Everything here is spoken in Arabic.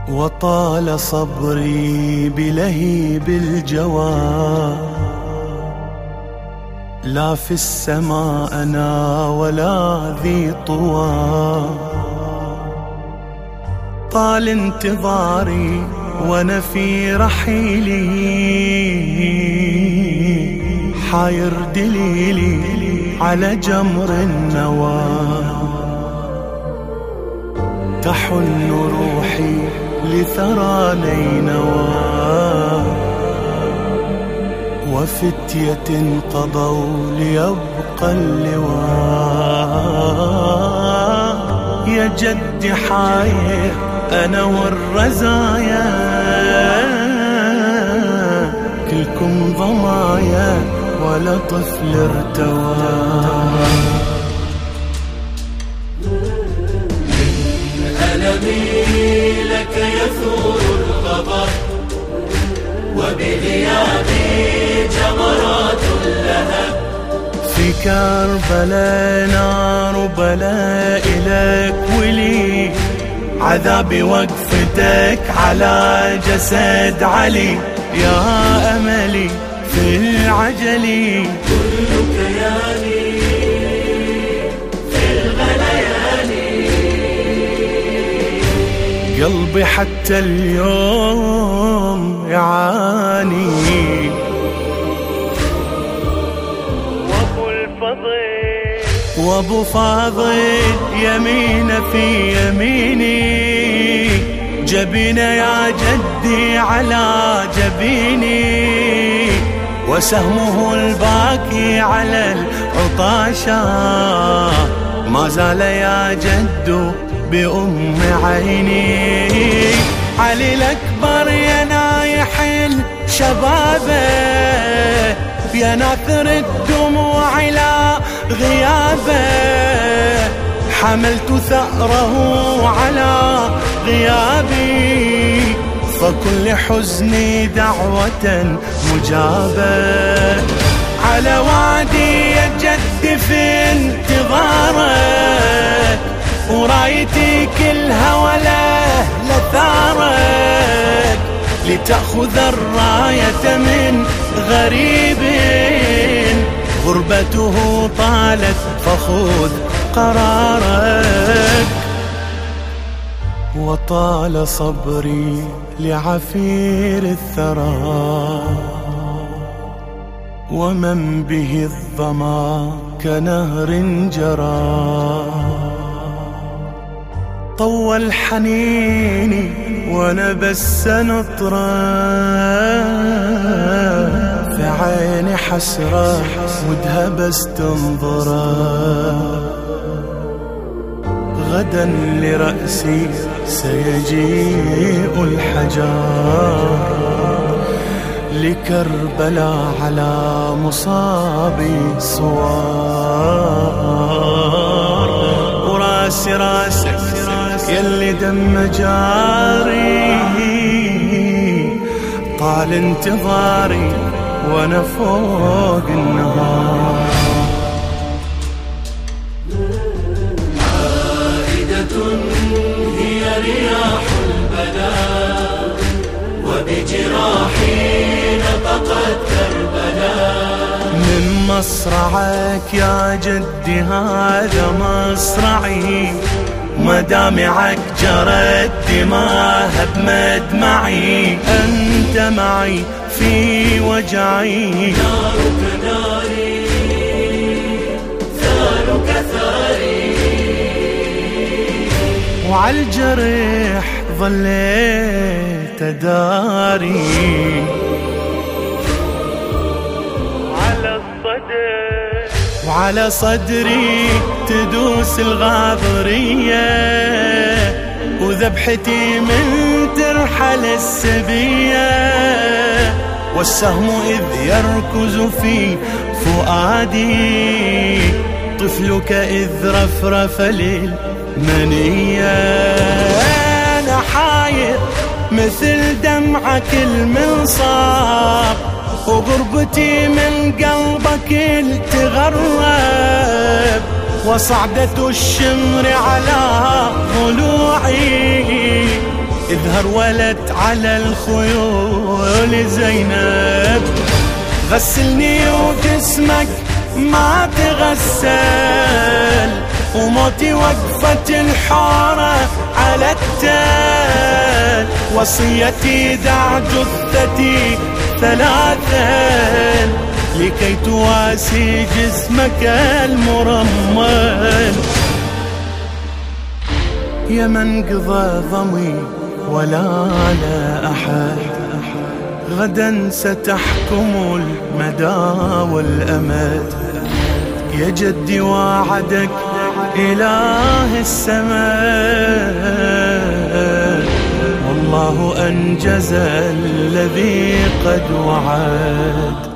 وطال صبري بلهيب الجوى، لا في السماء أنا ولا ذي طوى. طال انتظاري وانا في رحيلي، حاير دليلي على جمر النوى. تحن روحي لثرى نينوى، وفتية قضوا ليبقى اللواء. يا جد حاير أنا والرزايا، كلكم ضمايا ولا طفل ارتوى. من ألمي لك يثور الغضب، وبغيابي جمرات اللهب. في كربلاء نار بلاء لك ولي، عذابي وقفتك على جسد علي. يا أملي في العجل، كل كياني في الغليان. قلبي حتى اليوم يعاني. وابو فاضل يمين في يميني، جبينه يا جدي على جبيني. وسهمه الباكي على العطاشة، ما زال يا جد بأم عيني. علي الأكبر يا نايح الشبابه، يا ناثر الدموع على غيابه. حملت ثأره على غيابي، فكل حزني دعوة مجابة. على وعدي يا جد في انتظارك، ورايتي كلها ولا لثارك. لتأخذ الراية من غريب، غربته طالت فخذ قرارك. وطال صبري لعفير الثرى، ومن به الظما كنهر جرى. طول حنيني وانا بس نطرة، في عيني حسرة ودها بس تنظره. غدا لرأسي سيجيء الحجار، لكربلاء على مصابي صوار. وراسي راسك يلي دم جاري، طال انتظاري وانا فوق النهار. عائدة هي رياح البلاء، وبجراحي نطقت كربلاء. من مصرعك يا جدي هذا مصرعي، مدامعك جرت دماها بمدمعي. أنت معي في وجعي، نارك ناري ثارك ثاري. وعالجرح ظليت أداري. وعلى صدري تدوس الغاضرية، وذبحتي من ترحل السبية. والسهم إذ يركز في فؤادي، طفلك إذ رفرف للمنية. أنا حاير مثل دمعك المنصاب، وغربتي من قلبك التغرب. وصعدة الشمر على ضلوعي، اذ هرولت على الخيول زينب، غسلني وجسمك ما تغسل، وموتي وقفة الحارة على التل، وصيتي دع جثتي ثلاثا لكي تواسي جسمك المرمل. يا من قضى ضمي ولا لا أحد، غدا ستحكم المدى والأمد، يا جدي وعدك إله السماء، والله أنجز الذي قد وعد.